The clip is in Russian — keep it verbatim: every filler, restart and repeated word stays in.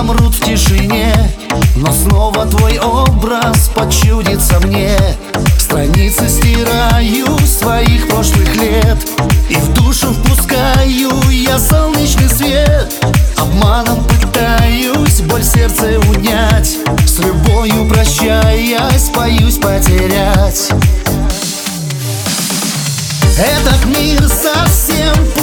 замрут в тишине, но снова твой образ почудится мне. Страницы стираю своих прошлых лет, и в душу впускаю я солнечный свет. Обманом пытаюсь боль сердца унять, с любовью прощаясь, боюсь потерять. Этот мир совсем